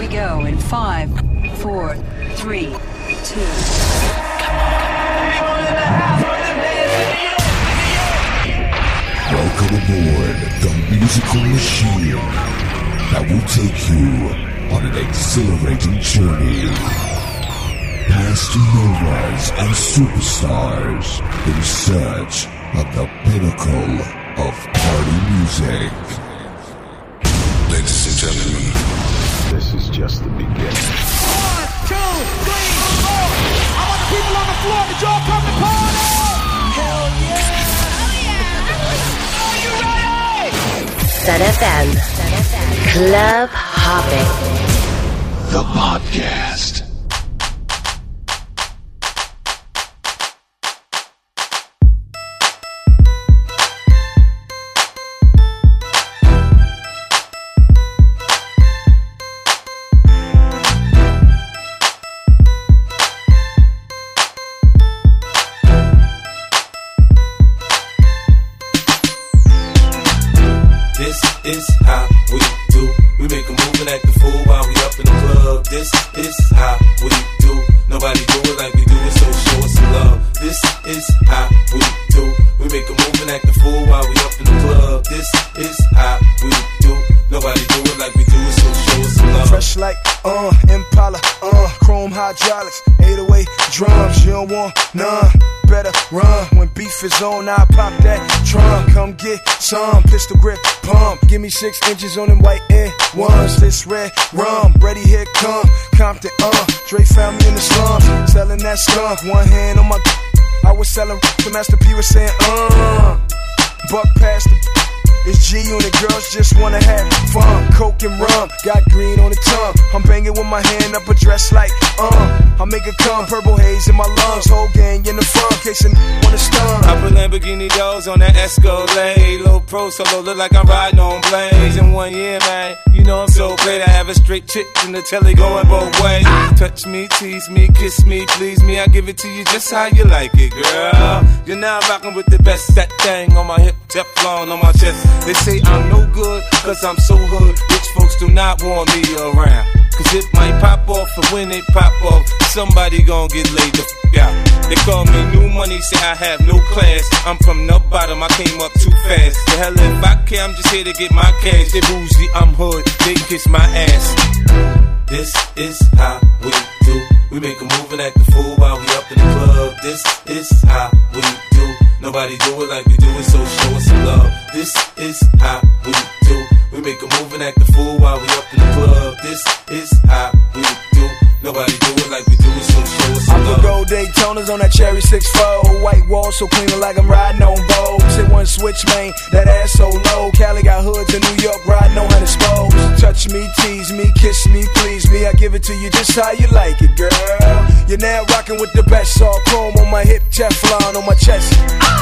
we go in 5, 4, 3, 2. Welcome aboard the musical machine that will take you on an exhilarating journey past novas and superstars in search of the pinnacle of party music. Ladies and gentlemen, this is just the beginning. 1, 2, 3, 4. I want the people on the floor. Did y'all come to party? Hell yeah! Are you ready? Sun FM. Club Hopping. The podcast. This is how we do. We make a move and act the fool while we up in the club. This is how we do. Nobody do it like we do it, so show us some love. This is how we do. We make a move and act the fool while we up in the club. This is how we do. Nobody do it like we do it, so show us some love. Fresh like Impala, chrome hydraulics, 808 drums. You don't want none. Better run when beef is on. I pop that trunk. Come get some pistol grip pump. Give me 6 inches on them white ones. This red rum, ready here come Compton. Dre found me in the slums, selling that skunk. One hand on my. I was selling to Master P was saying buck past the. It's G-Unit, girls just wanna have fun. Coke and rum, got green on the tongue. I'm banging with my hand up a dress like, I make it come, purple haze in my lungs. Whole gang in the front, case I wanna stun. I put Lamborghini doors on that Escalade. Low pro solo, look like I'm riding on blades. In 1 year, man, you know I'm so great. I have a straight chick in the telly going both ways. Touch me, tease me, kiss me, please me. I give it to you just how you like it, girl. You're now rocking with the best. That thing on my hip, Teflon on my chest. They say I'm no good, cause I'm so hood. Rich folks do not want me around, cause it might pop off, and when it pop off, somebody gon' get laid the f*** out. They call me new money, say I have no class. I'm from the bottom, I came up too fast. The hell if I care, I'm just here to get my cash. They bougie, I'm hood, they kiss my ass. This is how we do. We make a move and act the fool while we up in the club. This is how we do. Nobody do it like we do it, so show us some love. This is how we do. We make a move and act the fool while we up in the club. This is how we do. Nobody do it like we do it, so show us some love. I put gold Daytonas on that cherry 6-4. White wall so clean like I'm riding on Vogue. Say one switch, man, that ass so low. Cali got hoods in New York, riding on how to spose. Touch me, tease me, kiss me, please me. I give it to you just how you like it, girl. You're now rocking with the best. All chrome on my hip, Teflon on my chest.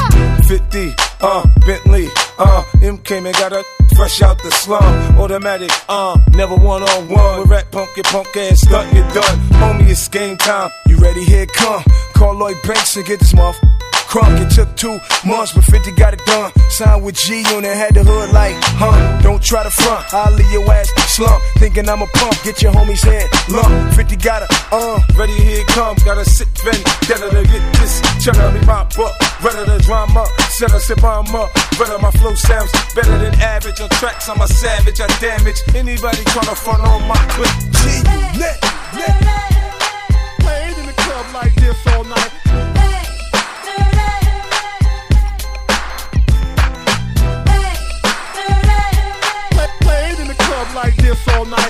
50, Bentley, M came and got her fresh out the slum. Automatic, never one-on-one. With rap punk, get punk ass stuck, get done. Homie, it's game time. You ready? Here it come. Call Lloyd Banks and get this muff. Crunk, it took 2 months, but 50 got it done. Signed with G-Unit, had the hood like, don't try to front, I'll leave your ass slump. Thinking I'm a pump, get your homie's head lump. 50 got it, ready, here it come. Got a sick friend, better to get this. Cheddar me mop up, better the drama. Set a sip on up, better my flow sounds better than average. On tracks, I'm a savage, I damage anybody tryna front on my clip. G-Unit, played in the club like this all night. Like this all night.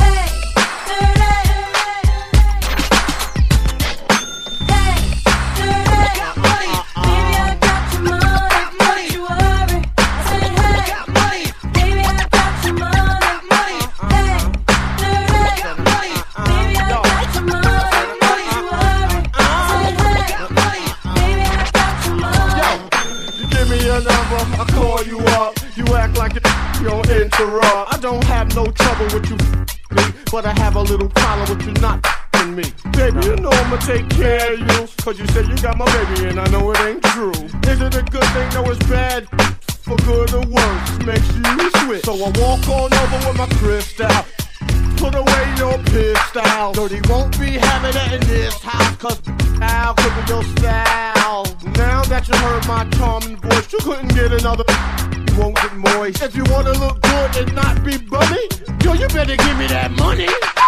I call you up, you act like you don't interrupt. I don't have no trouble with you, me, but I have a little problem with you not me. Baby, you know I'ma take care of you, cause you said you got my baby and I know it ain't true. Is it a good thing? No, it's bad. For good or worse, makes you switch. So I walk on over with my crystal. Put away your foul. Dirty won't be having it in this house, cause I'll cripple your style. Now that you heard my charming voice, you couldn't get another. You won't get moist. If you wanna look good and not be bummy, yo, you better give me that money.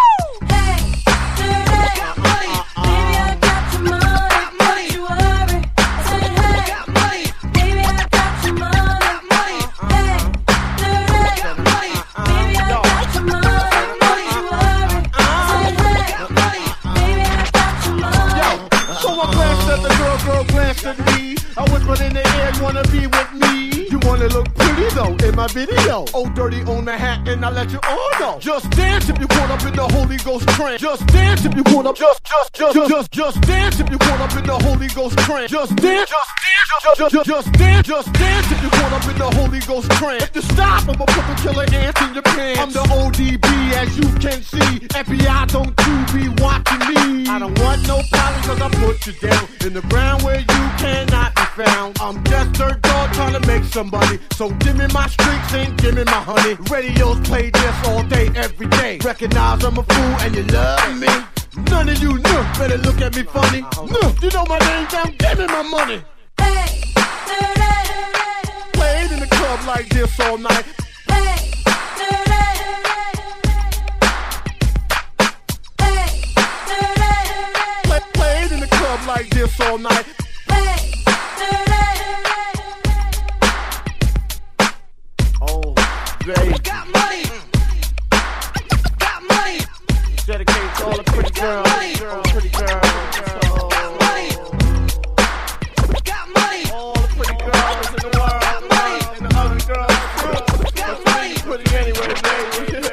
I whispered in the air, you wanna be with me? You wanna look pretty though in my video. Oh, dirty on the hat, and I let you all know. Just dance if you caught up in the Holy Ghost trance. Just dance if you caught up. Just dance if you caught up in the Holy Ghost trance. Just dance if you caught up in the Holy Ghost trance. If you stop, I'ma put the killer ants in your pants. I'm the ODB, as you can see. FBI, don't you be watching me. I don't want no problems, cause I put you down in the ground where you cannot be found. I'm just dirt dog trying to make somebody. So give me my streaks and give me my honey. Radios play this all day, every day. Recognize I'm a fool and you love me. None of you better look at me funny. You know my name down, give me my money. Played in the club like this all night. Played in the club like this all night. Oh, baby. Got money. Got money. Dedicated to all the pretty girls. Pretty girls. Got money. Got money. All the pretty girls in the world. Got money. And the ugly girls too. Got money. Pretty anyway, baby.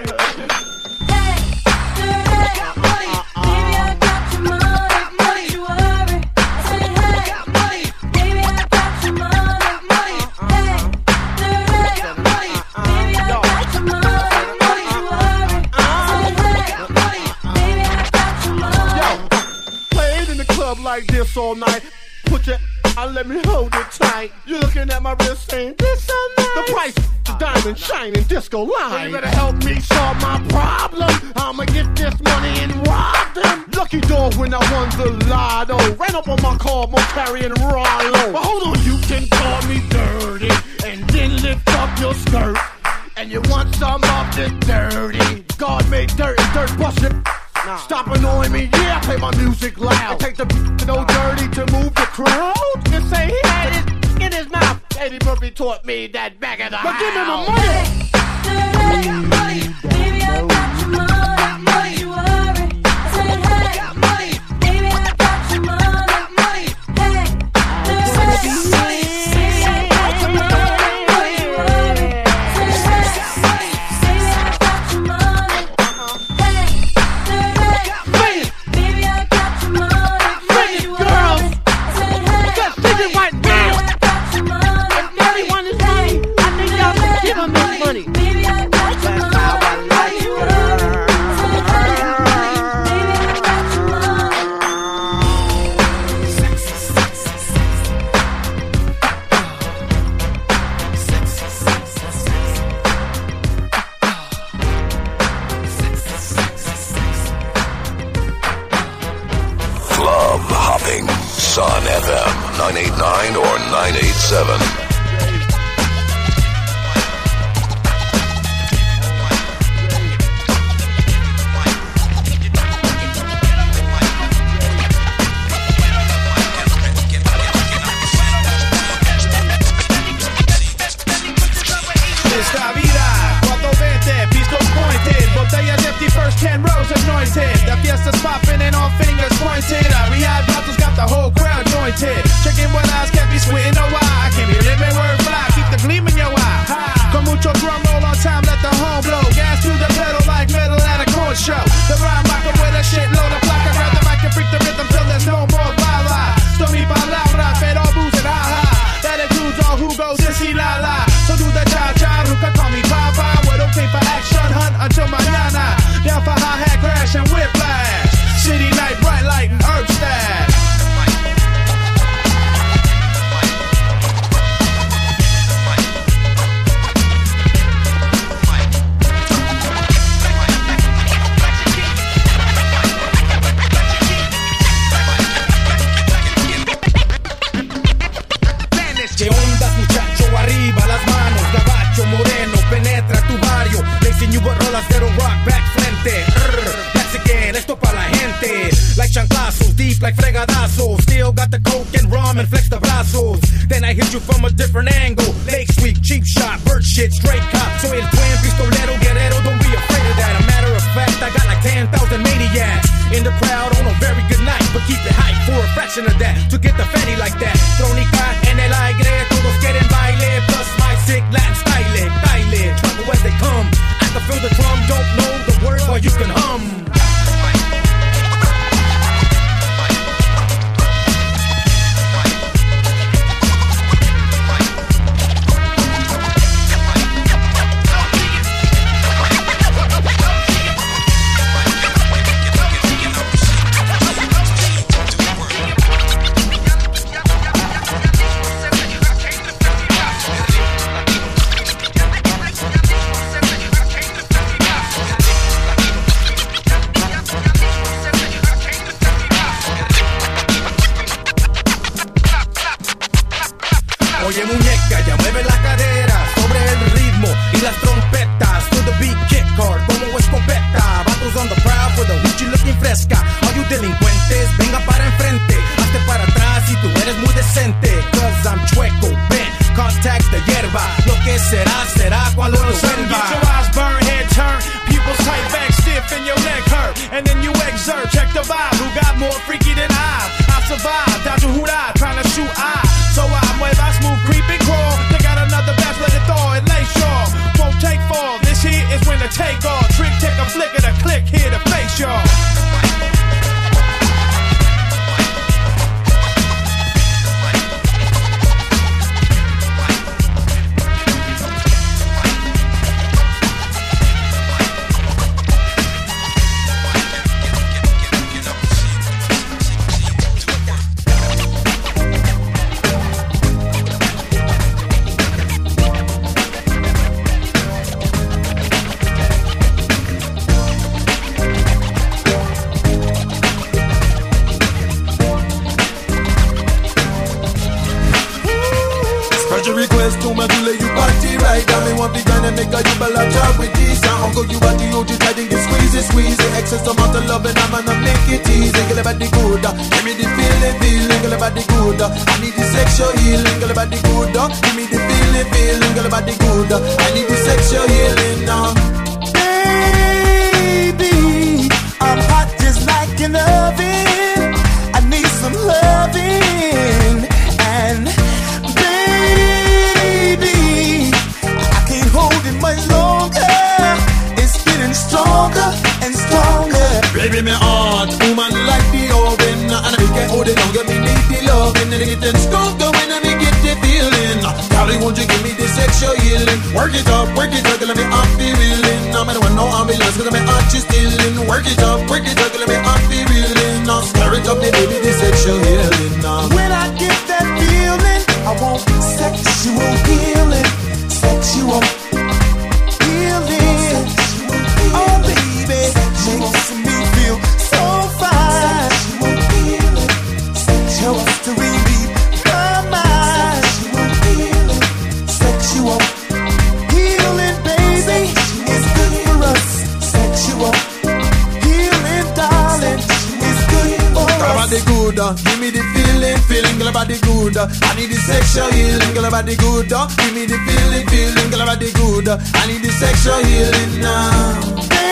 Like this all night. Put your let me hold it tight. You're looking at my wrist saying this so nice. The price of diamond shining disco line. Well, you better help me solve my problem. I'ma get this money and rob them. Lucky dog when I won the lotto. Ran up on my car, more carrying Rollo. But hold on, you can call me dirty and then lift up your skirt. And you want some of this dirty. God made dirt and dirt bust it. Stop annoying me, yeah, I play my music loud. I take the no dirty to move the crowd. You say he had it in his mouth. Eddie Murphy taught me that back of the house. But give me my money. Got money. Baby, I got your money. Got money. You worry. I said, hey, got money. Baby, I got your money. Got money. Hey, got money. Baby, I got your money. You worry. I said, hey, got money. Baby, I got your money. Money. Baby, I got your money. That's how I like you, girl. Baby, I got your money. Sexy, sexy, sexy. Sexy, sexy, sexy. Sexy, sexy, sexy. Club hopping. Sun FM 989 or 987. First 10 rows anointed. The fiesta's popping and all fingers pointed. Our rehab bottles got the whole crowd jointed. Checking what eyes can't be sweating no why. I can't be living word fly. Keep the gleam in your eye. Con mucho drum roll on time, let the horn blow. Gas to the pedal like metal at a corn show. The rhyme rocker with a shitload of placa. Grab the mic and freak the rhythm till there's no more bala. Story palabra, pero booze and ha-ha. That includes all who goes and see la-la. So do the cha-cha, who can call me Papa. We're okay for action, hunt until mañana. Down for hi-hat crash and whiplash. City night, bright light and herb stash. rock back frente. That's again, esto pa' la gente. Like chanclazos, deep like fregadazos. Still got the coke and rum and flex the brazos. Then I hit you from a different angle. Lake Street, cheap shot, bird shit, straight cop. Soy el twin, pistolero, guerrero, don't be afraid of that. A matter of fact, I got like 10,000 maniacs in the crowd on a very good night. But keep it hype for a fraction of that. To get the fatty like that. Trónica en el aire, todos quieren baile. Plus my sick Latin style, trouble as they come. I can feel the drum, don't know the words, but you can hum. Oye muñeca, ya mueve la cadera sobre el ritmo y las trompetas. To the beat, kick hard como escopeta. Vatos on the prowl for the hoochie looking fresca. All you delincuentes, venga para enfrente. Hazte para atrás si tú eres muy decente. Cause I'm chueco, bent, contact the hierba. Lo que será, será cuando lo vuelva. Get your eyes burn, head turn, pupils tight, back stiff and your leg hurt. And then you exert, check the vibe. Who got more freaky than I survived, down to Hurrah, trying to shoot I. So I mueva smooth, creep and crawl. They got another batch, let it thaw and lay shaw. Won't take fall, this here is when to take off. Trick, take a flick of the click, here to face y'all. Request to my delay you party right. I me want the kind of make a you balacha with this. And uncle you body you just I think squeeze the excess amount of love and I'm gonna make it easy. Girl about the good, give me the feeling. Girl about the good, I need the sexual healing. Girl about the good, give me the feeling. Girl about the good, I need the sexual healing now. Baby, I'm hot just like an oven. I need some loving and. Much longer, it's getting stronger and stronger. Baby, my heart, woman like the oven, and I can't hold it longer. Me need the love, and then it gets stronger when I get the feeling. Golly, won't you give me the sexual healing? Work it up, let me up the reeling. I'm the one no ambulance, cause my heart is stealing. Work it up, let me up the reeling. Now stir it up, baby, the sexual healing. When I get that feeling, I want sexual healing, sexual. Oh baby, makes me feel so fine. Helps to relieve my mind. Sexual healing, baby, is good for us. Sexual healing, darling, is good for us. Girl about the good, give me the feeling, girl about the good. I need the sexual healing, girl about the good. Give me the feeling, girl about the good. I need the sexual healing now.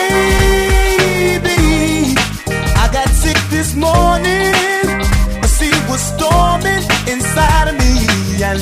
Baby, I got sick this morning. A sea was storming inside of me, and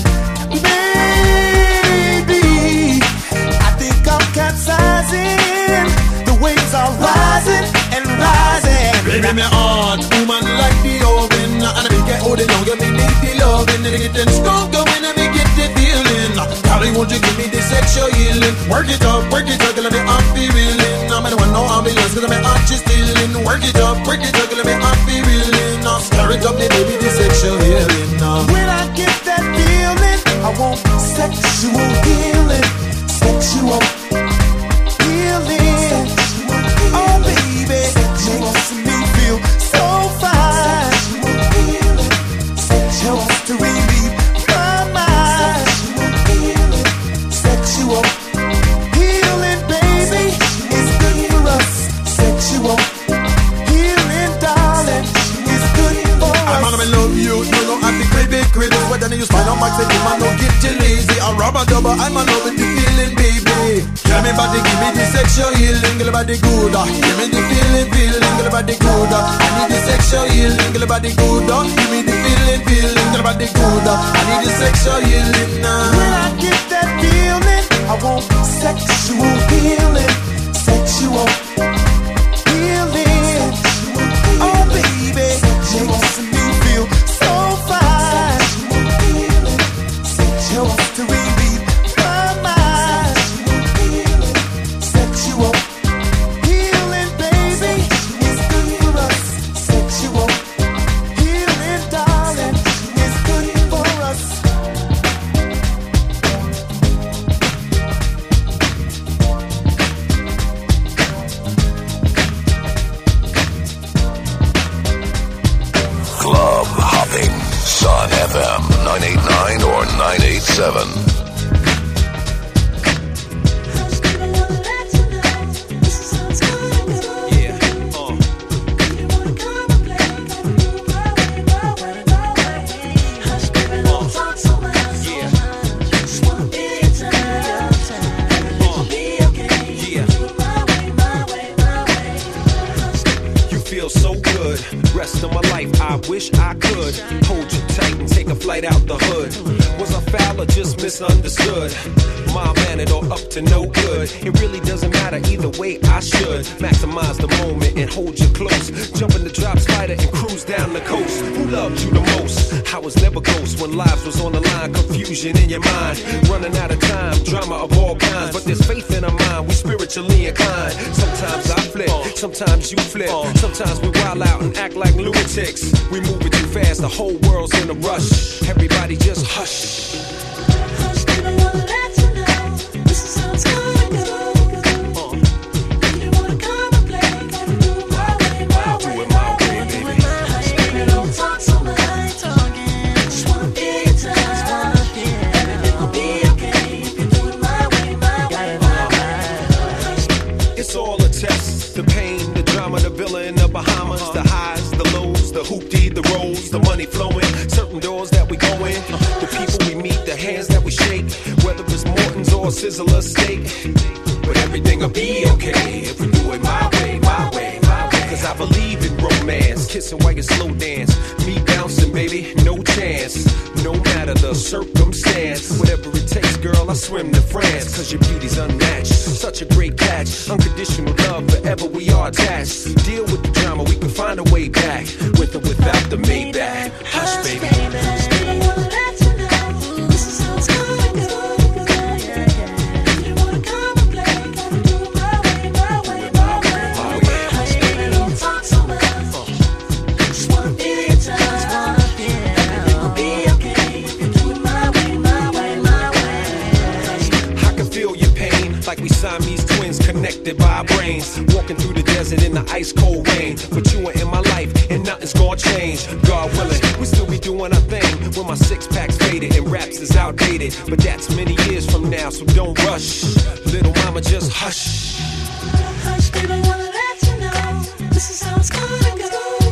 baby, I think I'm capsizing. The waves are rising and rising. Baby, my heart, woman like the oven, and I can't hold it longer. Me need the love, and it getting stronger when I get the feeling. Golly, won't you give me the sexual healing? Work it up, let me up the reeling. I'm the one no ambulance, cause my heart is stealing. Work it up, let me up the reeling. Now stir it up, baby, the sexual healing. When I get that feeling, I want sexual healing, sexual healing. Oh baby, makes me feel so fine. Helps to relieve my mind. Sexual healing, baby, is good a mic, say, man, don't get too lazy. A rubber dubber, I'm a love with the feeling, baby. Tell me body, give me the sexual healing, girl, body good. Give me the feeling, girl, body good. I need the sexual healing, girl, body good. Give me the feeling, girl, body good. I need the sexual healing now. When I get that feeling, I want sexual healing. Sexual healing. Oh baby, makes me feel so fine. Helps to relieve my mind. Sexual healing, baby, is good for us. Sexual healing, darling, is good for us. Club hopping. Sun FM 989 or 987. So good, rest of my life I wish I could hold you tight and take a flight out the hood. Was I foul or just misunderstood? Mild-mannered or up to no good? It really doesn't matter either way. I should maximize the moment and hold you close. Jump in the drop spider and cruise down the coast. Who loved you the most? I was never close when lives was on the line. Confusion in your mind, running out of time. Drama of all kinds, but there's faith in our mind. We spiritually inclined. Sometimes I flip, sometimes you flip. Sometimes we wild out and act like lunatics. We move it too fast, the whole world's in a rush. Everybody just hush. Hush, baby, I wanna let you know this is how it's gonna go. If you wanna come and play, gotta do it my way, my way, my way, baby. Hush, baby, don't talk so much. Just wanna be your time. Everything will be okay if you do it my way, my way, my way. It's all a test. The pain, the drama, the villa in the Bahamas, the highs, the lows, the hoopty, the rolls, the money flowing, certain doors that we go in, the people we meet, the hands that we shake, whether it's Morton's or Sizzler steak. But everything will be okay if we do it my way, my way, my way. Cause I believe in romance, kissing while you slow dance, me bouncing, baby, no chance. No matter the circumstance, whatever it takes, girl, I swim to France. Cause your beauty's unmatched, such a great catch. Unconditional love, forever we are attached. Deal with the drama, we can find a way back, with or without the Maybach. Hush, baby. Hush, baby, I wanna let you know this is how it's gonna go. If you wanna come and play, gotta do it my way, my way, my way. Hush, baby, don't talk so much. Just wanna be your time. Everything will be okay if you do it my way, my way, my way. I can feel your pain, like we Siamese twins connected by our brains. Walking through the desert in the ice cold rain, but you are in my life and nothing's gonna change. God willing, we still be doing our thing when my six pack's faded and raps is outdated. But that's many years from now, so don't rush. Little mama, just hush. Hush, baby, I wanna let you know this is how it's gonna go.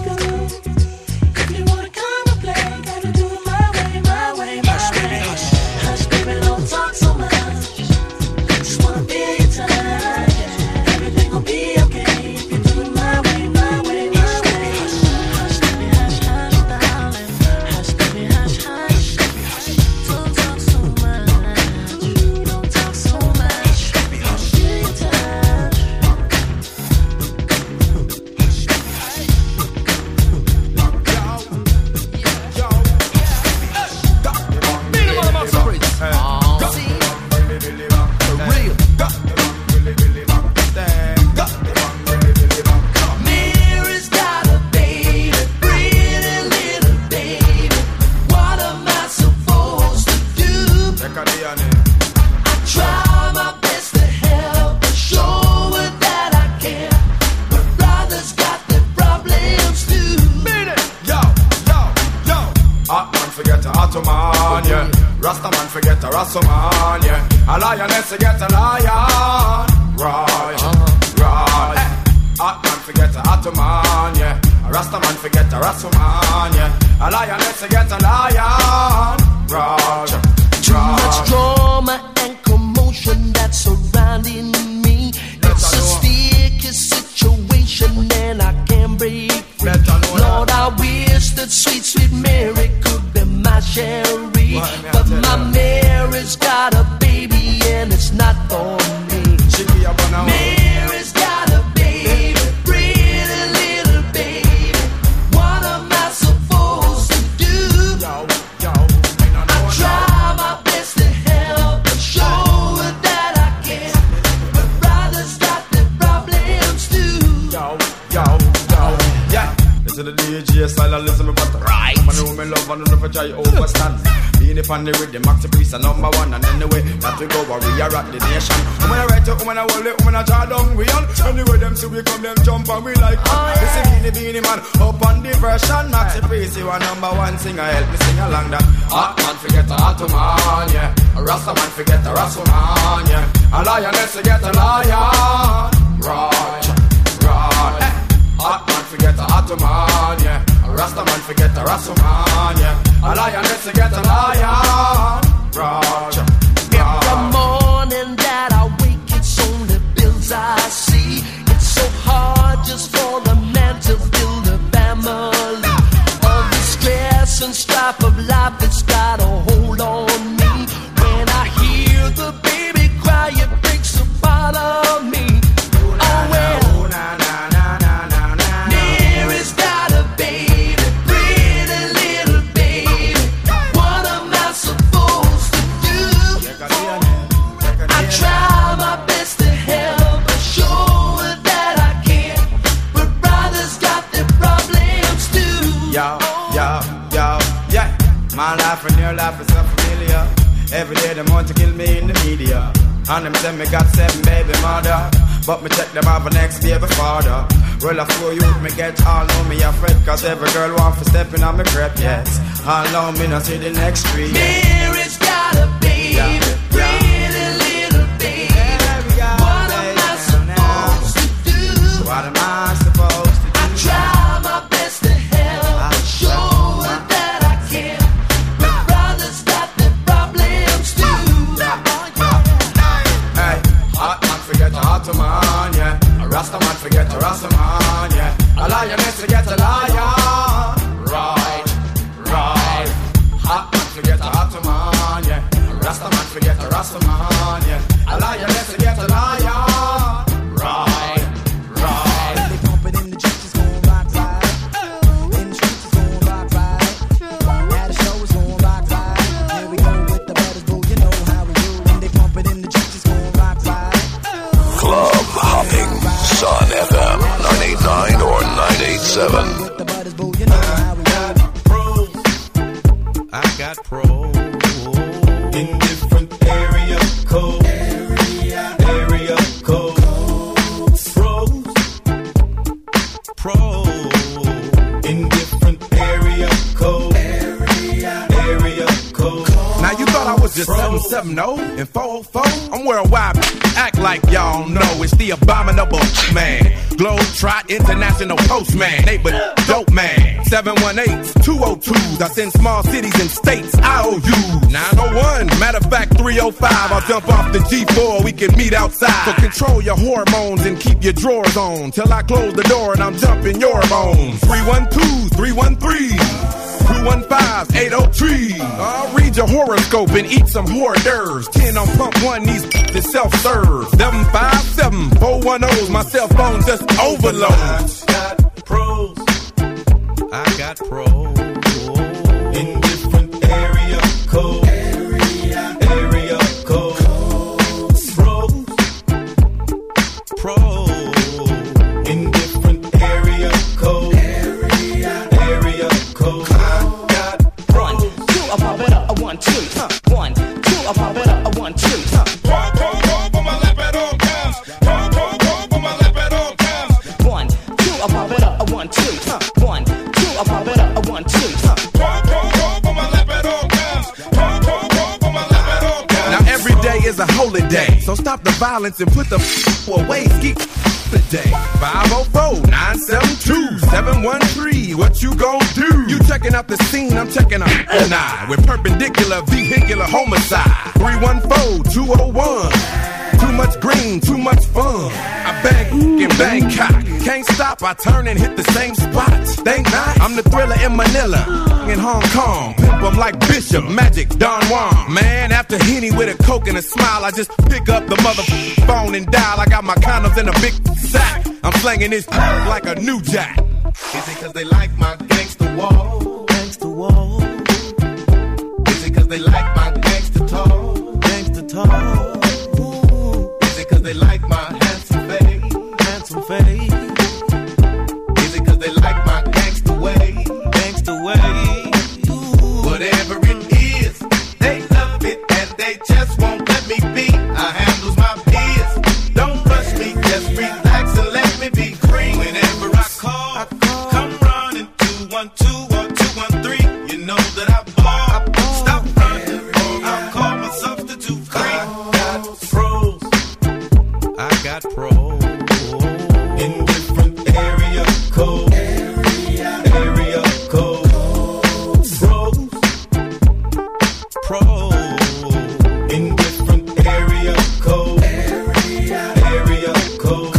If you wanna come and play, gotta do it my way, my way, my Hush, baby, way. hush. Hush, baby, don't talk so much. Just wanna be your time. Everything will be okay if you do it my way, my way, my way. Hush, baby, hush, hush, darling. Hush, baby, hush, hush. Don't talk so much. Don't talk so much. Be your time. Mary's got a baby, pretty little baby. What am I supposed to do? I try my best to help her, show her that I care. But brothers got their problems too. Hot man forget a hot man, yeah. Rasta man forget a Rasta man, yeah. A lioness forget a lion, right, right. Hot man forget a hot man, yeah. A Rasta man forget a Rasta man, yeah. A lioness forget a lion, Roger. Too much drama and commotion that's surrounding me. It's a sticky situation and I can't break free. Lord, I wish that sweet, sweet Mary could be my Sherry. But my Mary's got a baby and it's not for me. Mary's got a baby, pretty little baby. What am I supposed to do? I try my best to help and show her that I can. But brothers got their problems too. Yeah. Listen to the DJ style and listen to me butter. Right. I know me love and I never try overstand. Being up on the rhythm, Maxi Priest are number one. And anyway, that we go where we are at the nation. When I write it, when I hold it, when I draw down, we on. Anyway, them see we come, them jump and we like. Listen, Beanie Man, up on the version. Maxi Priest, you are number one singer. Help me sing along that. Hot man forget the hot man, yeah. A Rasta man forget the Rasta man, yeah. A lioness forget the lion. Roger. Hot man forget the hot man, yeah. A Rasta man forget the Rasta man, yeah. A lioness forget the lion. Roger. Every morning that I wake, it's only bills I see. It's so hard just for a man to build a family. All the stress and strife of life, it's got a hold on me. When I hear the baby cry, it breaks a part of me. Oh well. My life and your life is so familiar. Every day them want to kill me in the media. And them tell me got 7 baby mother. But me check them have a next baby father. Well, I fool youth me get all know me afraid. Cause every girl want for stepping on me crep, yes. All know me not see the next tree. Mary's got a baby, pretty little baby. What am I supposed to do? What am I supposed to do? I try my best to help and show her that I can. But brothers got their problems too. Hey, hot man forget the hot man, yeah. A Rasta man forget the Rasta man, yeah. A lioness forget the lion. Right. Hot man forget the hot man, yeah. A Rasta man forget the Rasta man, yeah. A lioness forget the lion. Right. They pump it in the streets, it's gon' rock right. In the streets, it's gon' rock right. At a show, it's gon' rock right. Here we go with the brothers, boo, you know how we do. When they pump it in the streets, it's gon' rock right. Club hopping, Sun FM 989 or 987. With the brothers, boo, you know how we do. I got pros in different area codes. Area codes. Pros in different area codes. Area codes. Now you thought I was just 770 and 404? I'm worldwide. Act like y'all know it's the abominable man. Globetrot International Postman. Neighbor dope man. 718s, 202s. I send small cities and states IOU. 901, matter of fact 305. I'll jump off the G4, we can meet outside. So control your hormones and keep your drawers on till I close the door and I'm jumping your bones. 312, 313. 215-803. I'll read your horoscope and eat some hors d'oeuvres. 10 on pump 1, these is self-serve. 757-410's my cell phone just overloads. I got pros. I got pros in different area codes. Area codes. Pros in different area codes. Area codes. I got pros. 1, 2, I pop it up, 1, 2, 1, 2, I pop it up, 1, 2. For my lap at all times. For my lap at all times. 1, 2, I pop it up, 1, 2, 1, 2, I pop it up, 1, 2. For my lap at all times. For my lap at all times. Now every day is a holy day, so stop the violence and put the away. Ski today. 504-972-713. What you gon' do? You checking out the scene, I'm checking out nah, with perpendicular vehicular homicide. 314-201. Too much green, too much fun. I bang in Bangkok. Can't stop, I turn and hit the same spots. Think not, I'm the thriller in Manila. In Hong Kong, pimp 'em like Bishop, Magic, Don Juan. Man, after Henny with a Coke and a smile, I just pick up the motherfucking phone and dial. I got my condoms in a big sack. I'm slanging this like a new jack. Is it cause they like my gangster wall? Gangster wall. Is it cause they like my gangster talk? Gangster talk. Is it cause they like my handsome face? Handsome face. Is it cause they like my gangster way? Gangster way. Whatever it is, they love it and they just won't let me be. I handles my biz. Don't rush me, just relax and let me be free. Whenever I call, come running 212 or 213. You know that I ball. Stop running, or I'll call my substitute free. I got pros in different area codes. Area codes. Pros in different area codes. Area codes.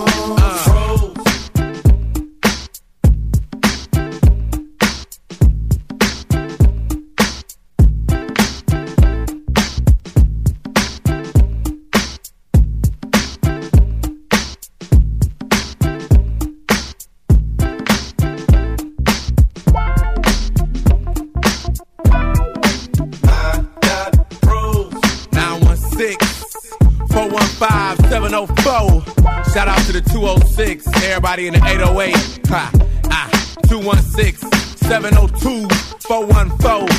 Shout out to the 206, everybody in the 808. 216-702-414,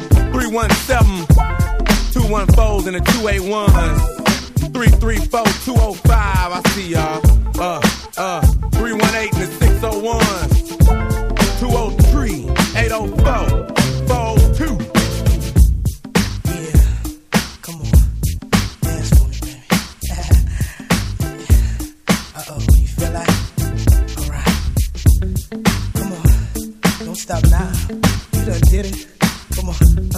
317-214s and the 281s, 334-205. I see y'all. 318 and the 601s, 203-804, 402. Stop now. You done did it. Come on.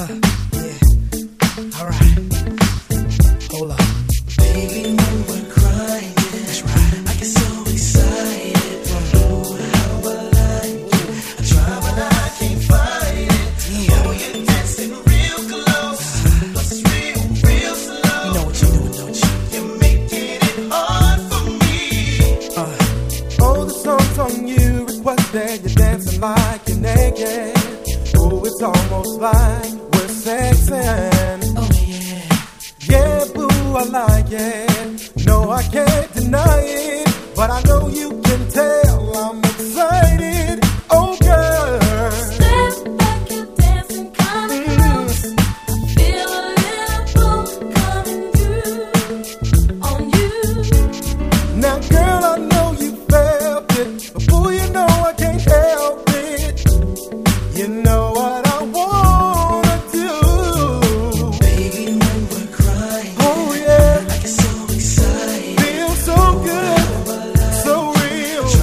Yeah. Alright. Hold on. Baby, when we're crying, that's right. I get so excited. Oh, how I like it. I try, but I can't find it. Yeah. Oh, you're dancing real close. Plus it's real slow. You know what you're doing, don't you? You're making it hard for me. Oh, the song's on you. Requested you're dancing like you're naked. Oh, it's almost like we're sexing. Oh yeah. Yeah, boo, I like it. No, I can't deny it. But I know you can tell I'm excited. Oh, girl. Step back, you're dancing kinda close. Feel a little boom coming through on you. Now, girl, I know you felt it. But boy, you know I can't help it. You know what I wanna do. Baby, when we're crying, oh yeah, I get so excited. Feel so good, so real.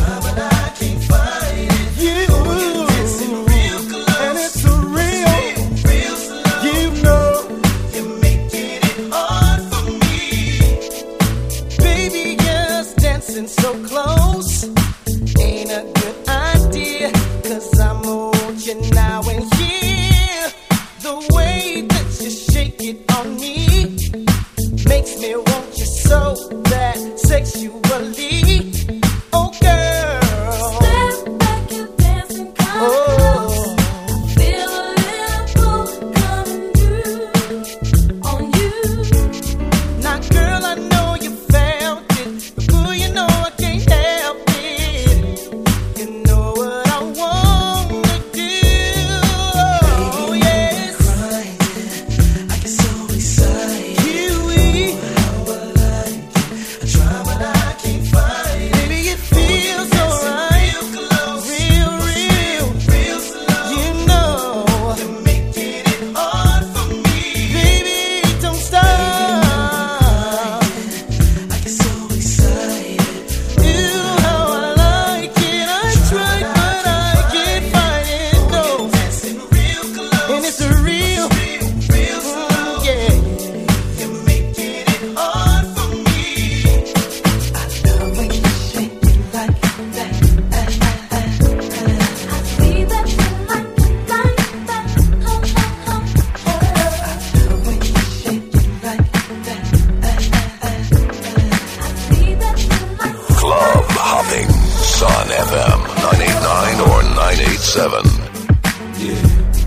Sun FM 989 or 987. Yeah.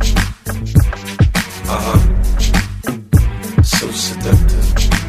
So seductive.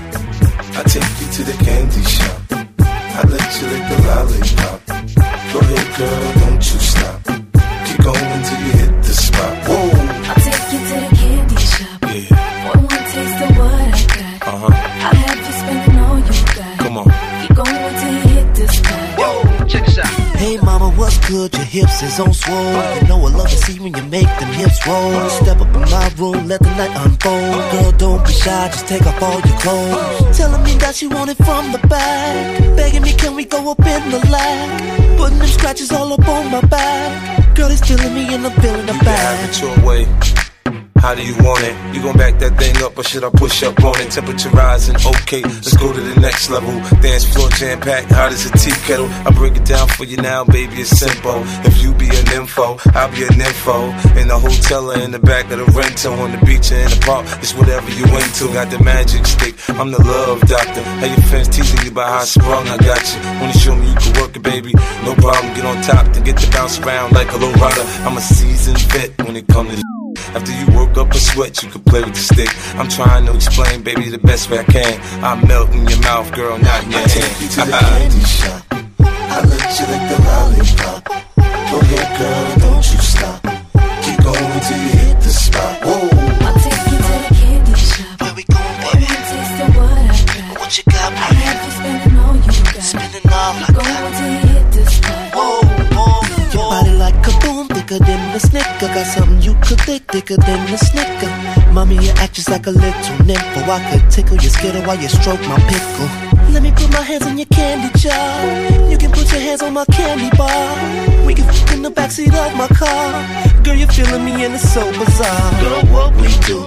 I take you to the candy shop. I let you lick the lollipop. Go ahead, girl, don't you stop. Keep going till you hit the spot. Whoa. I'll take you to the candy shop. Yeah. One taste of what I got. I'll have you spending all you got. Come on. Keep going till you hit the spot. Whoa, check this out. Hey mama, what's good? Your hips is on swole. You know I love to see when you make them hips roll. Step up in my room, let the night unfold. Girl, don't be shy, just take off all your clothes. Telling me that you want it from the back. Begging me, can we go up in the lag? Putting them scratches all up on my back. Girl, it's feeling me and I'm feeling the back. Have it your way. How do you want it? You gon' back that thing up or should I push up on it? Temperature rising, okay, let's go to the next level. Dance floor jam-packed, hot as a tea kettle. I break it down for you now, baby, it's simple. If you be an info, I'll be an info. In the hotel or in the back of the rental, on the beach or in the park, it's whatever you into. Got the magic stick, I'm the love doctor. Hey, your fans teasing you about how I sprung, I got you. Wanna show me you can work it, baby? No problem, get on top, then get to bounce around like a low rider. I'm a seasoned vet when it comes to this. After you work up a sweat, you can play with the stick. I'm trying to explain, baby, the best way I can. I melt in your mouth, girl, not in your hand. I take you to the candy shop. I let you lick the lollipop. Go ahead, girl, don't you stop. Keep going till you hit the spot. Whoa. I'll take you to the candy shop. Where we going, baby? One taste of what I got. What you got, baby? I'll have you spending all you got. Spending all I got. Keep going till you hit the spot. Whoa, whoa, your body like kaboom, thicker than the snicker. Got something you could think, thicker than the snicker. Mommy, you act just like a little nympho. I could tickle your skitter while you stroke my pickle. Let me put my hands in your candy jar. You can put your hands on my candy bar. We can fuck in the backseat of my car. Girl, you're feeling me and it's so bizarre. Girl, what we do,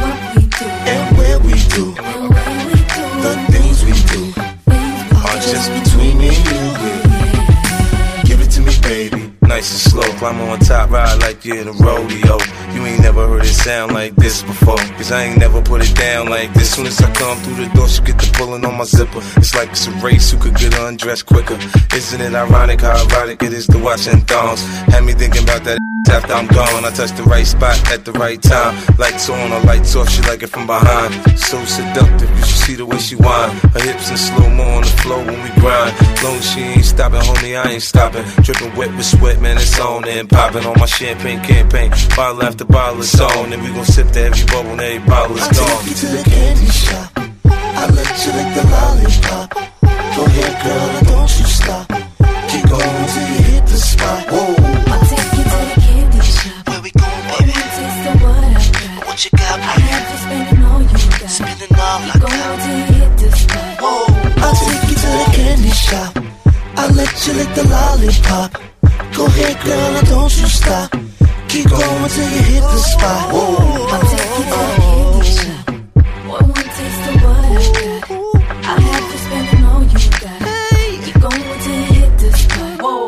and where we do, the things we do are just between me and you, baby. Give it to me, baby. Nice and slow, climb on top, ride like you're in a rodeo. You ain't never heard it sound like this before, cause I ain't never put it down like this. Soon as I come through the door, she get the pulling on my zipper. It's like it's a race, who could get undressed quicker. Isn't it ironic how erotic it is to watch in thongs? Had me thinking about that after I'm gone. I touch the right spot at the right time. Lights on or lights off, she like it from behind. So seductive, you should see the way she whine. Her hips in slow-mo on the floor when we grind. Long as she ain't stopping, homie, I ain't stopping. Dripping wet with sweat, man, it's on and popping on my champagne campaign. Bottle after bottle is on, and we gon' sip to every bubble and every bottle is gone. I take you to the candy shop. I let you lick the lollipop. Go ahead, girl, and don't you stop. Keep going till you hit the spot. Whoa. I'll take you to the candy shop. Where we going, baby? One taste of what I got. What you got, I'll baby? have you spending all you got. Spending all I Keep got. going till you hit the spot. Whoa. I'll take you to the candy shop. I'll let you lick the lollipop. Go ahead, girl, and don't you stop. Keep going till you hit the spot. Whoa. I'll take you to the candy shop. One taste of what I got. I'll have you spending all you got. Keep going till you hit the spot. Whoa.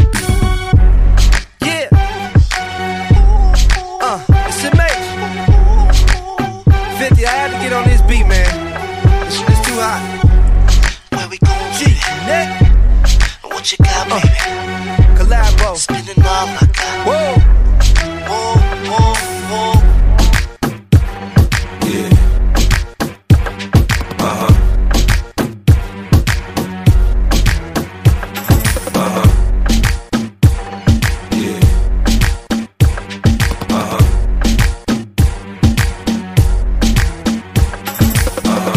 Yeah. It's a mate. 50, I had to get on this beat, man. This shit is too hot. Where we going, G-Net? What you got, baby? Collabo. Spending all I got. Whoa. Whoa, whoa, whoa. Yeah. Uh-huh. Uh-huh. Yeah. Uh-huh. Uh-huh.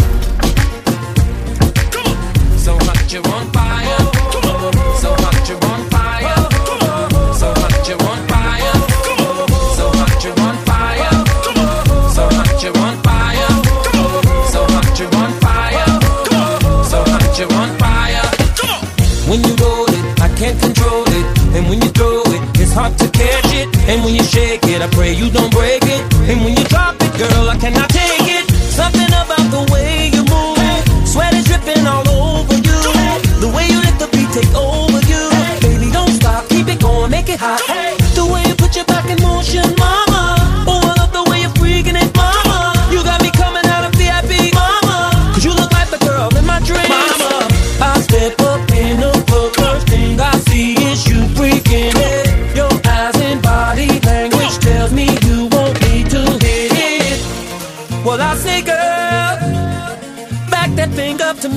So hot you're on fire. So hot you're on fire. So hot you're on fire. So hot you're on fire. So hot you're on fire. So hot you're on fire. So hot you're on fire. When you roll it, I can't control it. And when you throw it, it's hard to catch it. And when you shake it, I pray you don't break it. And when you drop it, girl, I cannot take it. Something about the way you move, sweat is dripping all over you. The way you let the beat take over you. Baby, don't stop, keep it going, make it hot. The way you put your back in motion, mama. Oh, I love the way you're freaking it, mama. You got me coming out of VIP, mama. Cause you look like the girl in my dreams, mama. I step up in the club, first thing I see is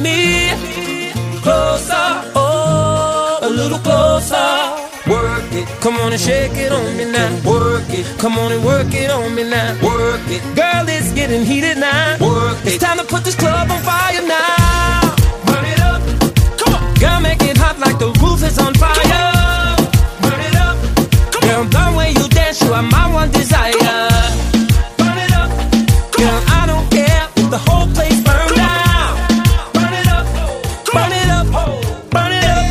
me closer, oh, a little closer. Work it, come on and shake it on me now. Work it, come on and work it on me now. Work it, girl, it's getting heated now. Work it, it's time to put this club on fire now. Burn it up, come on, girl, make it hot like the roof is on fire. Burn it up, come on, girl, the way you dance, you are my one desire. Burn it up, girl, I don't care if the whole place burns down. Burn it up, burn it up, burn it up.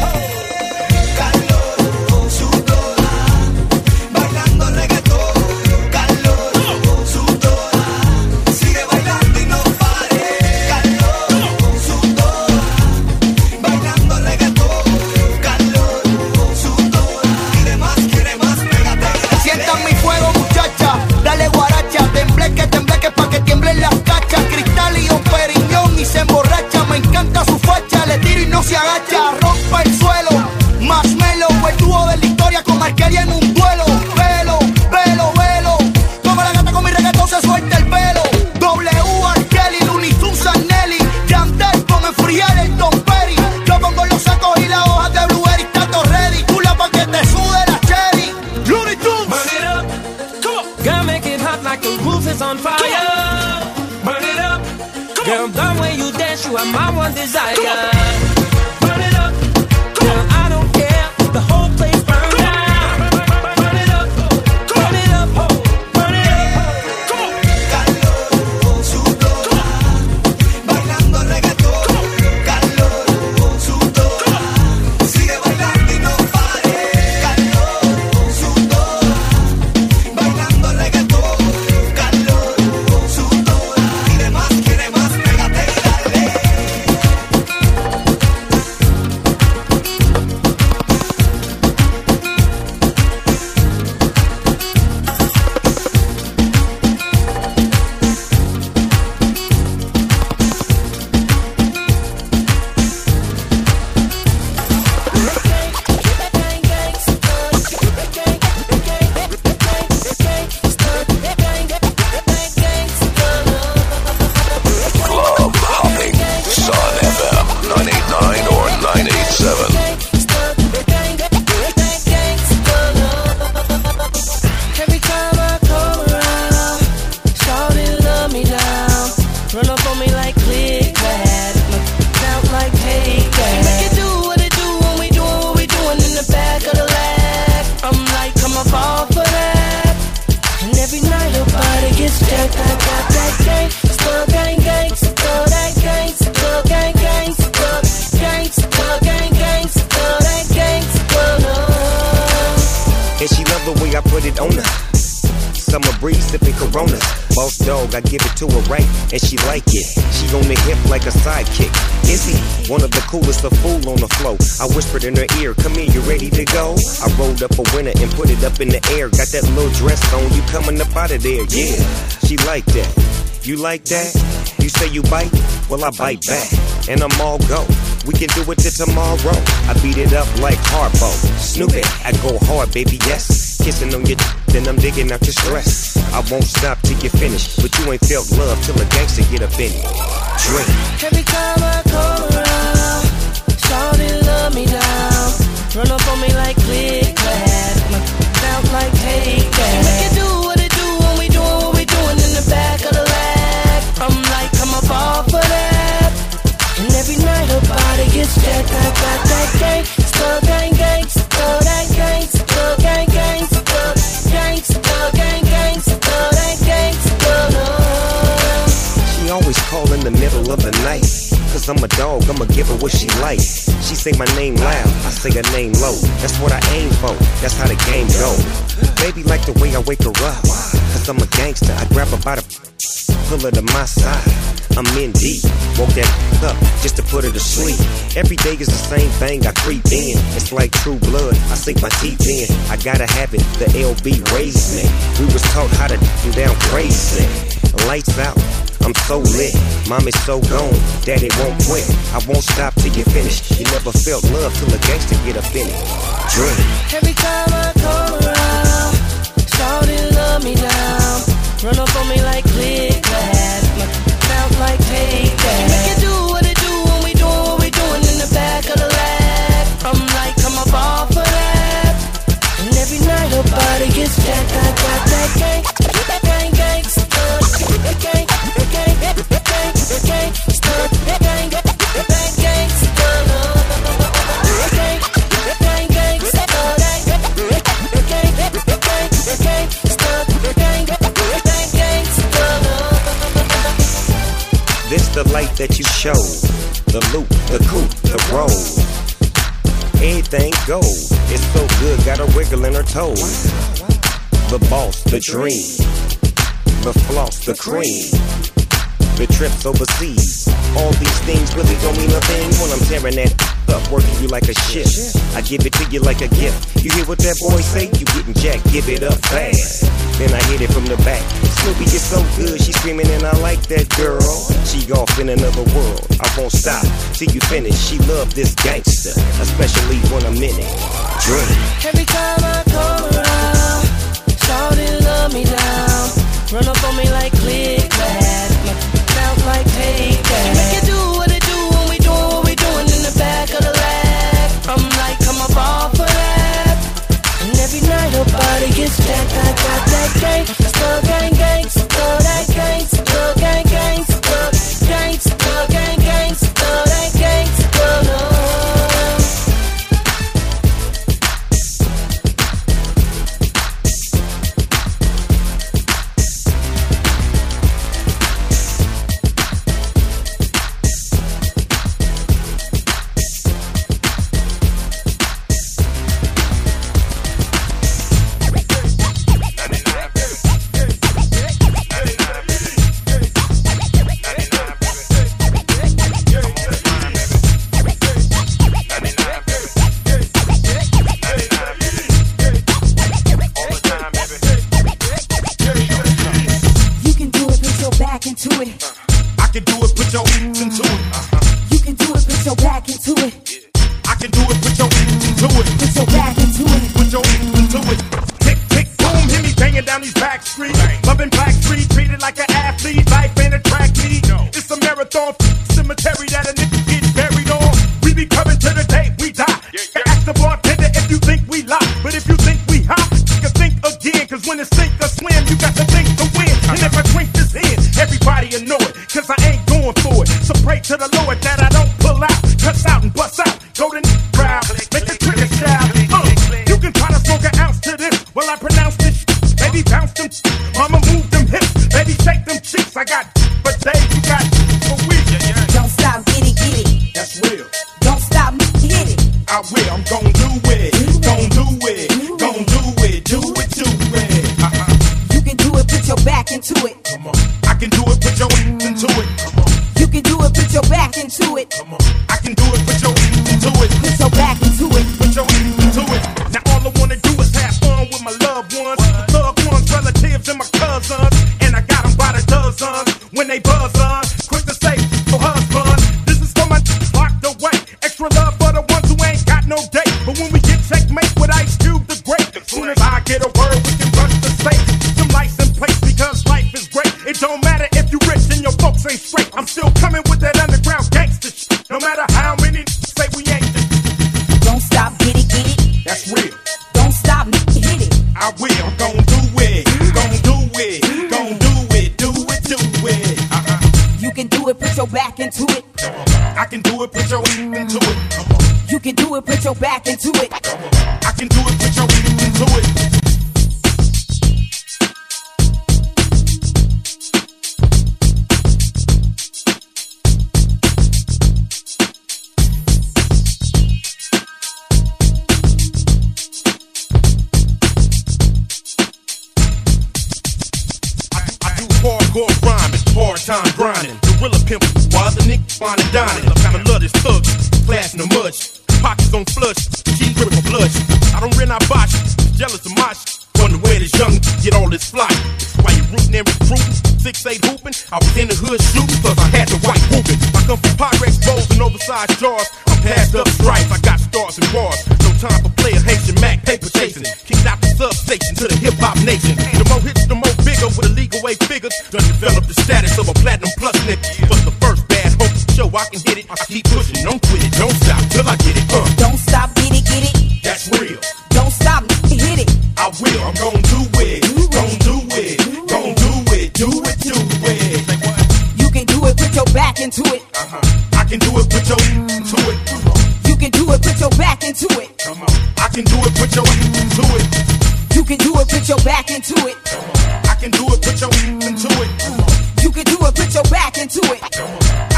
Se agacha, rompa el suelo. Marshmello, el dúo de la historia con Marqueria en un duelo. Velo, velo, velo. Toma la gata con mi reggaetón, se suelta el pelo. W, R. Kelly, Looney Tunes, Nelly, Yandel con el Friel, el Tom Perry. Yo pongo los sacos y las hojas de Blueberry, está todo ready. Chula pa' que te sude la cherry. Looney Tunes. Burn it up, come on. Girl, make it hot like the roof is on fire. Burn it up, girl, the way you dance, you are my one desire. I give it to her right, and she like it. She on the hip like a sidekick. Izzy, one of the coolest, a fool on the flow. I whispered in her ear, come here, you ready to go? I rolled up a winner and put it up in the air. Got that little dress on, you coming up out of there, yeah. She like that. You like that? You say you bite? Well, I bite back, and I'm all go. We can do it till tomorrow. I beat it up like Harpo. Snoop it, I go hard, baby, yes. Kissing on your then I'm digging out your stress. I won't stop till you finish, but you ain't felt love till a gangster get up in it. Drink. Every time I come around, shawty love me down. Run up on me like click clack, sound like hey dad. Make it do what it do when we doing what we doing in the back of the lag. I'm like, come up off of that. And every night her body gets jacked, that gang, still gang, gang, still that gang, still gang, gang, still gang, still gang, gang, still that gang, still. She always call in the middle of the night. Cause I'm a dog, I'ma give her what she like. She say my name loud, I say her name low. That's what I aim for, that's how the game go. Baby like the way I wake her up. Cause I'm a gangster, I grab her by the pull her to my side. I'm in deep, woke that up just to put her to sleep. Every day is the same thing, I creep in. It's like true blood, I sink my teeth in. I gotta have it, the LB raised me. We was taught how to do down crazy. Lights out, I'm so lit. Mom is so gone, daddy won't quit. I won't stop till you finish. You never felt love till a gangster get up in it. Drink. Every time I come around, shawty love me down. Run up on me like click clack, sound like hey dad. Make it do what it do when we doing light that you show. The loop, the coupe, the roll. Anything goes. It's so good, got a wiggle in her toes. The boss, the dream. The floss, the cream. The trips overseas. All these things really don't mean a thing when I'm tearing that up, working you like a ship. I give it to you like a gift. You hear what that boy say? You getting jacked, give it up fast. Then I hit it from the back. Snoopy is so good, she screaming and I like that girl. She off in another world. I won't stop till you finish. She love this gangster, especially when I'm in it. Drink. Every time I come around, shawty love me down. Run up on me like click clack. Sounds like take that. She make it do what it do when we doing what we doing in the back of the lag. I'm like, come up off of that. And every night her body gets jacked. I got that gang, still gang gang, still that gang, still gang gang, still gang, still gang gang, still that gang, still love.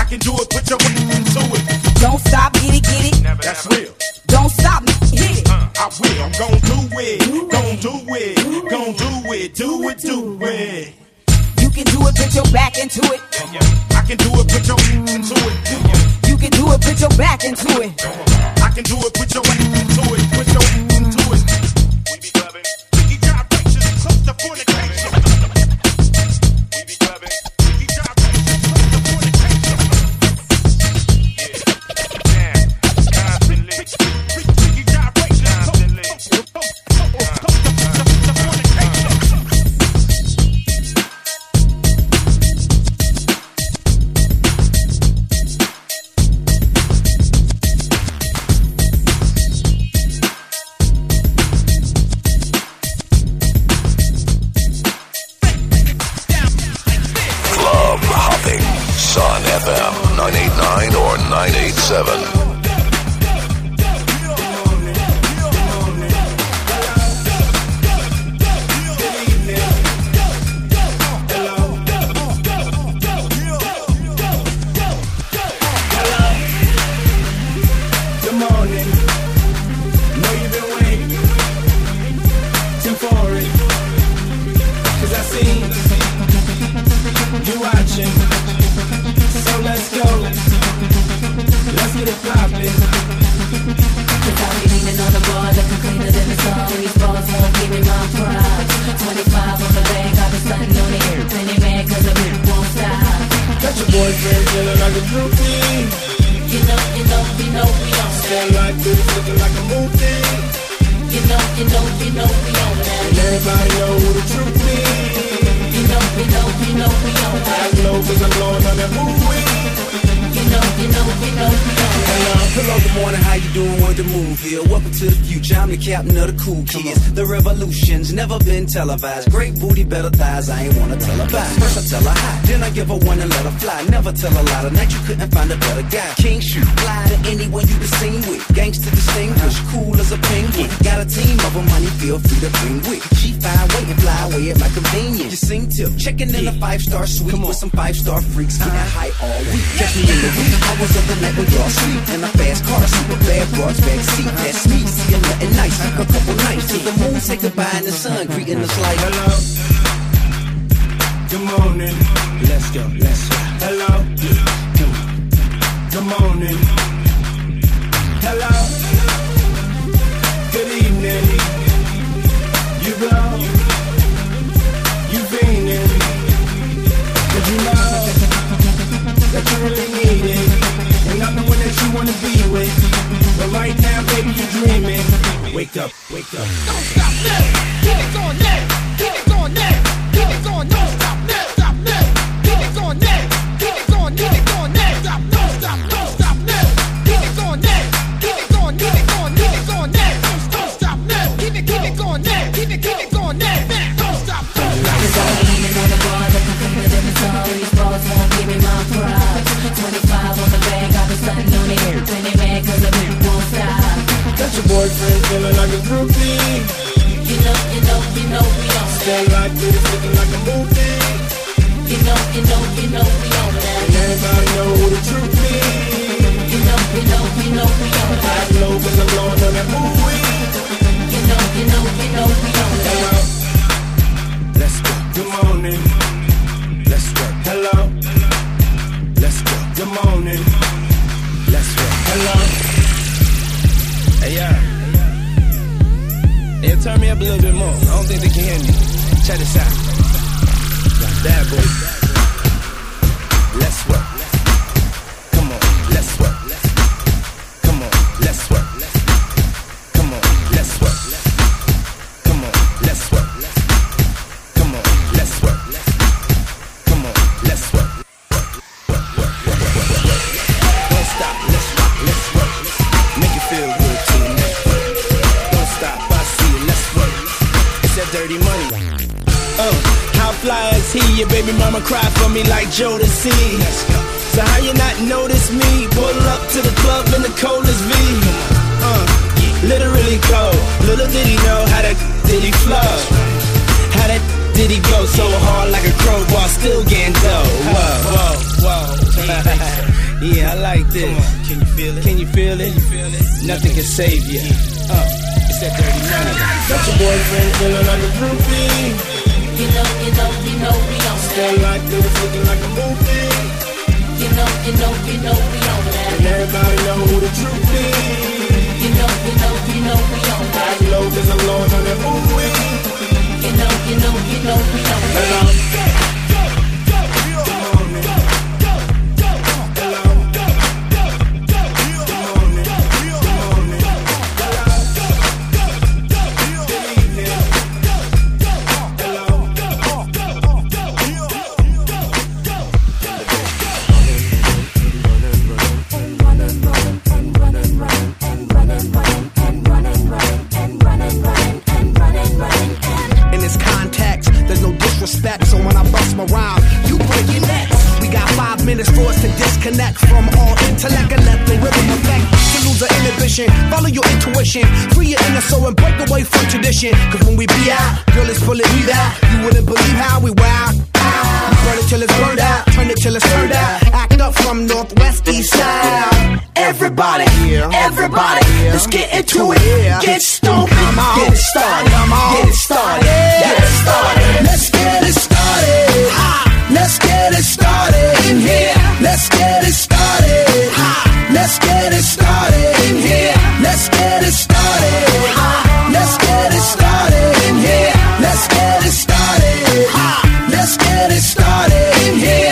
I can do it, put your into it. Don't stop, get it, get it. That's real. Don't stop, hit it. I will, I'm gon' do it. Gon' do it. Gon' do it. Do it, do it. You can do it, put your back into it. I can do it, put your into it. You can do it, put your back into it. I can do it, put your into it. Put your into it. We be clubbing. Freaky gyrations, close to fornication. We be clubbing. Freaky gyrations, close to fornication. Yeah. Constantly. Freaky gyrations, constantly. Sun FM 989 or 987. Boyfriend feeling like a groupie. You know we on that. Stand like this, looking like a movie. You know we on that. And everybody know who the truth is. You know we on that. I know 'cause I'm blowing on that movie. You know we on that. Hello, good morning, how you doing? Word to move here. Welcome to the future, I'm the captain of the cool kids. The revolution's never been televised. Great booty, better thighs, I ain't wanna tell her bye. First I tell her hi, then I give her one and let her fly. Never tell a lie, tonight you couldn't find a better guy. King shoot, fly to anyone you been seen with. Gangsta distinguished, cool as a penguin. Got a team of them, money feel free to bring with. She fine, wait and fly away at my convenience. You sing tip, checking in a 5-star suite with some 5-star freaks. Getting high all week. Catch me in the wee hours of the night when y'all sleep. In a fast car, super bad broads back seat. That's me, see you nothing nice. A couple nights to the moon, say goodbye in the sun, greeting us like hello. Good morning. Let's go. Hello. Come on. Good morning. Hello. Good evening. You blow. You fiending. 'Cause you know that you really need it. And I'm the one that you wanna be with. But right now, baby, you're dreaming. Wake up. Don't stop now. Keep it going now. Keep it going now. Keep it going. Don't stop now. Stop now. Keep it going now. Keep it going. Keep it going now. Stop. Don't stop. Don't stop now. Keep it going now. Keep it going. Keep it going. Keep it going now. Don't stop now. Keep it going now. Keep it going now. Don't stop. Cause I'm leaning on the bar, looking cleaner than the sun. These balls won't give me my pride. 25 on the bag, got the sun on it. Plenty mad 'cause the beat won't stop. Got your boyfriend feeling like a groupie. You know we on that. Stand like this, looking like a movie. You know we on that. And everybody know who the truth is. You know we on that. I know 'cause I'm blowing on that movie. You know we on that. Let's go. Good morning. Let's go. Hello. Let's go. Good morning. Let's go. Hello. Hey, yeah. Yeah, turn me up a little bit more. I don't think they can hear me. Check this out. Bad boy. Let's work. Come on, let's work. Come on, let's work. Come on, let's work. Come on, let's work. Come on, let's work. Come on, let's work. Don't stop, let's rock, let's work. Make it feel good tonight. Don't stop, I see it, let's work. It's that dirty money. How fly is he? Your baby mama cry for me like Jodeci. So how you not notice me? Pull up to the club in the coldest V. Literally cold. Little did he know how that did he flow. How that did he go so hard like a crowbar, still getting dough. Whoa. Yeah, I like this. Can you feel it? Can you feel it? Nothing can save you. It's that dirty money. Got your boyfriend feeling like a groupie. You know we on that. Stand like this, looking like a movie. You know we on that. And everybody know who the truth is. You know we on that. Act low 'cause I'm low on that ooh-wee. You know we on that. So when I bust my rhyme, you break your neck. We got 5 minutes for us to disconnect from all intellect and let the rhythm affect. To lose the inhibition, follow your intuition, free your inner soul and break away from tradition. Cause when we be out, girl, it's pulling me out. You wouldn't believe how we wow. We burn it till it's burned out, turn it till it's turned out. Act up from Northwest East Side. Everybody, let's get into it. Get stoked, get it started, get it started, get it started. Let's get it started. Let's get it started in here. Let's get it started. Let's get it started in here. Let's get it started. Let's get it started in here. Let's get it started. Let's get it started in here.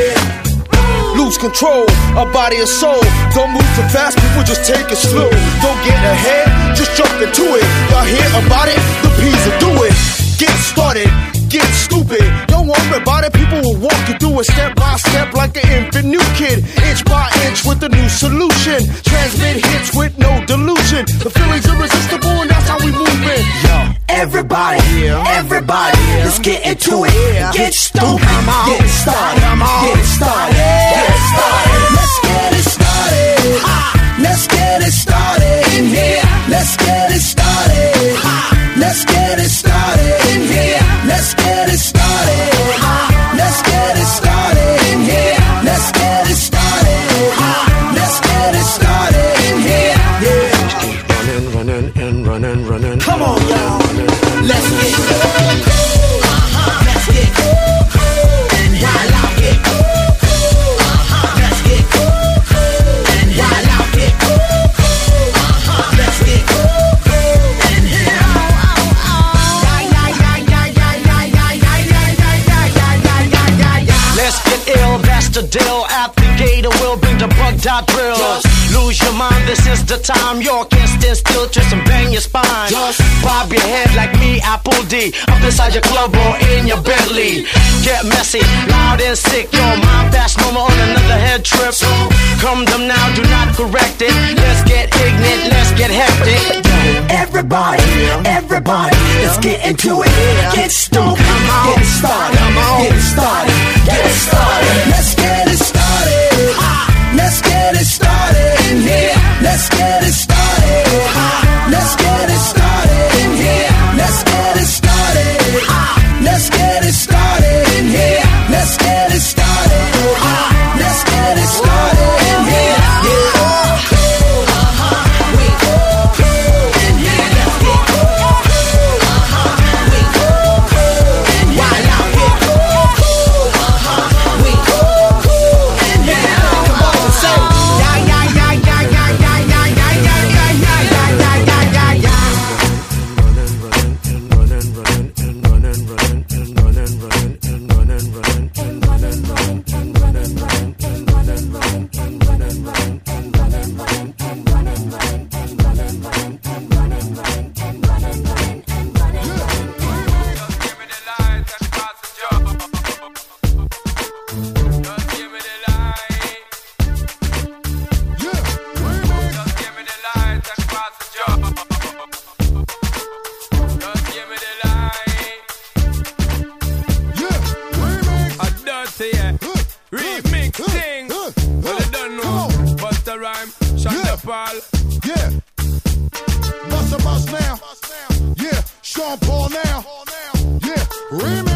Yeah. Lose control of body and soul. Don't move too fast, people just take it slow. Don't get ahead, just jump into it. Y'all hear about it? The P's will do it. Get started, get stupid. Don't worry about it, people will walk you through it step by step like an infant new kid. Inch by inch with a new solution. Transmit hits with no delusion. The feeling's irresistible and that's how we move it. Yo. Everybody, let's get into it. Get stupid, get it started, get it started, get it started. Let's get it started. Let's get it started in here. Let's get it started. Let's get it started in here. Let's get it started. Let's get it started in here. Let's get it started. Let's get it started in here. Yeah. Running. Come on, y'all. Let's get let's get and while I get let's get and while I get let's get and let's get ill, that's the deal. At the gator will bring the bug dot drill. Lose your mind, this is the time. You can't stand still, twist and bang your spine. Bob your head like me, Apple D. Up inside your club or in your Bentley. Get messy, loud and sick. Your mind fast, no more on another head trip. Come them now, do not correct it. Let's get ignorant, let's get hectic. Everybody, let's get into it. Get stoked, get it started, get it started, get it started. Let's get it started. Let's get it started in here. Let's get it started. Let's get it started in here. Let's get it started. Let's get it started in here. Let's get it started. Let's get it started in here.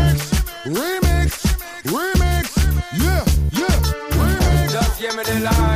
Give me the line.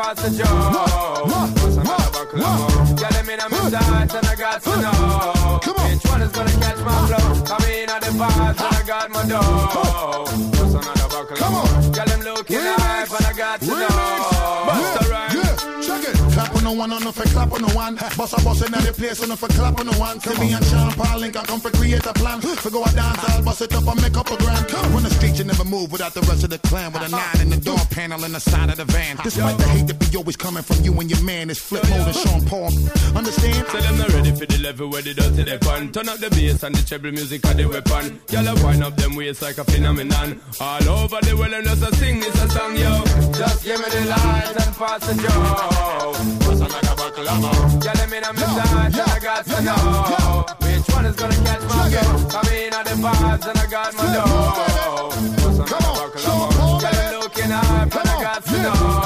pass the joe. What's another buckle of more? Girl, them in a my sight and I got to know which one is gonna catch my flow. Come in at the bars and I got my dough. What's another buckle of more? Girl, them looking hype and I got to know. Bust a rhyme. Check it. Clap on the one, on the for clap on the one. Boss a boss in the place, on the for clap on the one. See me and Sean Paul Link, I come for create a plan. For go a dance, I'll bust it up and make up a grand. On the street, you never move without the rest of the clan. With a 9 in the door panel in the side of the van. Despite the hate that be always coming from you and your man, it's flip mode and Sean Paul. Understand? So them not ready for the level where they dirty they fun. Turn up the bass and the treble music and the weapon. Y'all wind up them waist like a phenomenon. All over the world and just a sing this a song, yo. Just give me the light and pass the joe. What's another buckle of more? Girl, them in a my sight and I got to know which one is gonna catch my flow. Come in at the bars and I got my dough. What's another buckle of more? Girl, them looking hype and I got to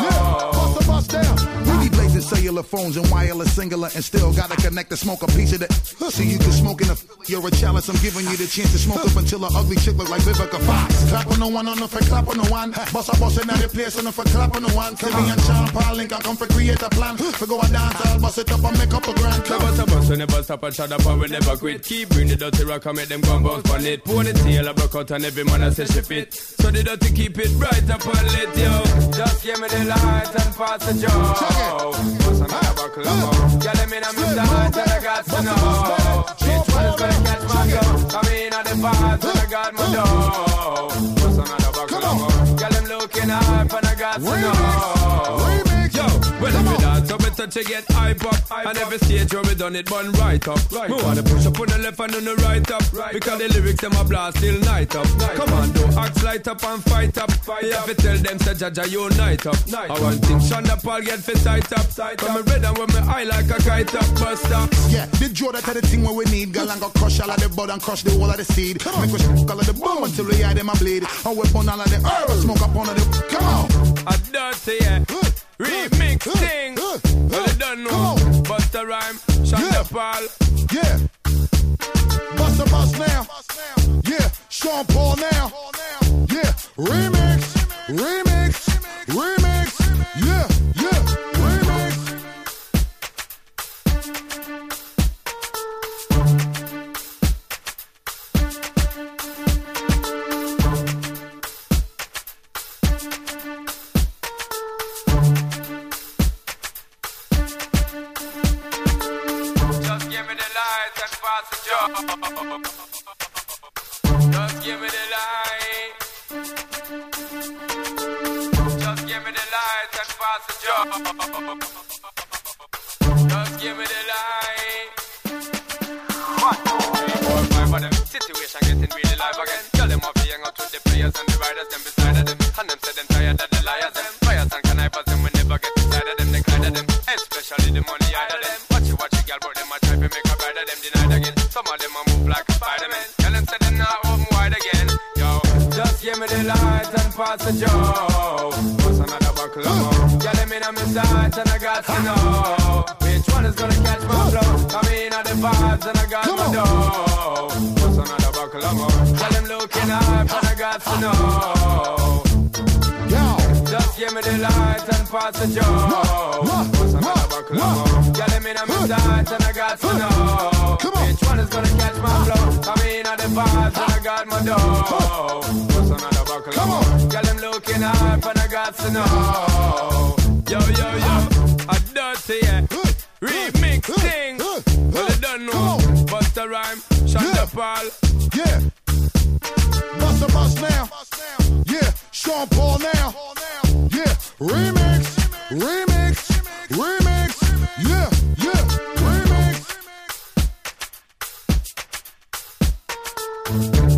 know. Bust down. We be blazing cellular phones and wireless singular and still gotta connect to smoke a piece of that. So you can smoke in a you're a chalice. I'm giving you the chance to smoke up until an ugly chick look like Vivica Fox. Clap on the one, on the for clap on the one. Boss a boss in the place on the for clap on the one. Tell me and Sean Paul Link, I come for create a plan. For go and dance, I'll bust it up and make up a grand. Bust a bus, we never stop and shut up and we never quit. Keep bring the dirty rock and make them go and bounce on it. Pour the tail, I broke out and every man I say she fit. So the dirty keep it bright up and lit, yo. Just give me the light and pass the joe. What's another buckle of more? Girl, them in a my sight and I got to know which one is gonna catch my flow. Come in at the bars and I got my dough. What's another buckle of more? Girl, them looking hype and I got to know. Yo, when we dance up, we touch it get hype up. And every stage where we done it, bun right up. We wanna push up on the left and on the right up. Because the lyrics them a blast till night up. Come on, do axe light up and fight up. You have to tell them say Jaja unite up. I want things Shonda Paul get for sight up. Come me red and when me eye like a kite up. Buster. Yeah, the draw that the thing where we need. Girl and go crush all of the bud and crush the whole of the seed. Make us all of the bomb until we eye them a bleed. And we burn all of the herb and smoke up on the. Come on. A dirty yeah. Remix thing. Well, you don't know. Bust a rhyme. Shonda Paul. Yeah. Bust a bust now. Yeah. Sean Paul now. Yeah. Remix. Remix. Remix. Yeah. Yeah. Remix. Just give me the light and pass the job. Just give me the light. Just give me the light and pass the job. Just give me the light. 1, 2, 3, 4, 5 of them. Situation getting really live again. Tell them off hang out with the players and the riders, them beside of them. And them say them tired of the liars, them. Fires and connivers, them we never get inside of them, they kind of them. Especially the money out of them. Watch you, girl, but them a try to make a bride of them denied again. Some of them a move like a Spider-Man. Tell them say them not open wide again. Yo, just give me the light and pass the joe. What's another buckle of more? Girl, them in a my sight and I got to know which one is gonna catch my flow. Come in at the vibes and I got my dough. What's another buckle of more? Girl, them looking hype and I got to know. Just give me the light and pass the joe. What's another buckle of more? Girl, them in a my sight and I got to know which one is gonna catch my flow. Come in at the vibes and I got my dough. What's another buckle of more? Girl, them looking hype and I got to know. Yo, yo, yo, a dirty yeah. Remix thing. Well, you don't know. Bust a rhyme. Shonda Paul. Yeah. Bust a bust now. Yeah. Sean Paul now. Yeah. Remix. Remix. Remix. Yeah. Yeah. Remix.